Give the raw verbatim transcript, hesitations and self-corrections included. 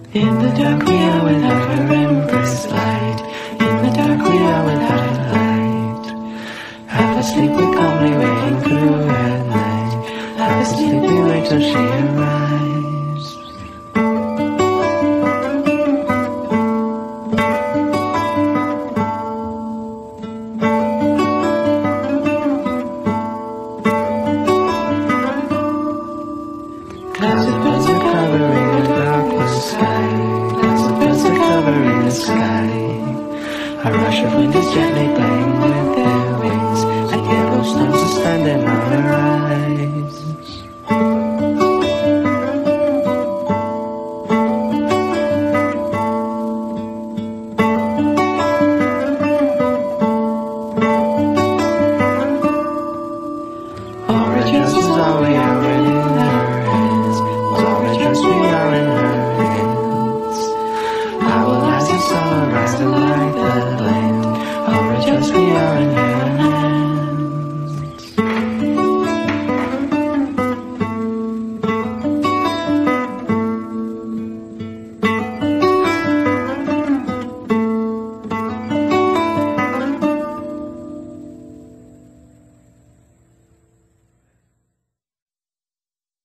In the dark we are without her empress light. In the dark we are without her light. Half asleep we calmly waiting through her night. Half asleep we wait till she arrives. Clouds of birds are covering the dark blue sky. Clouds of birds are covering the sky. A rush of wind is gently playing with their wings, and yellow snows are standing on her eyes. Origins is all we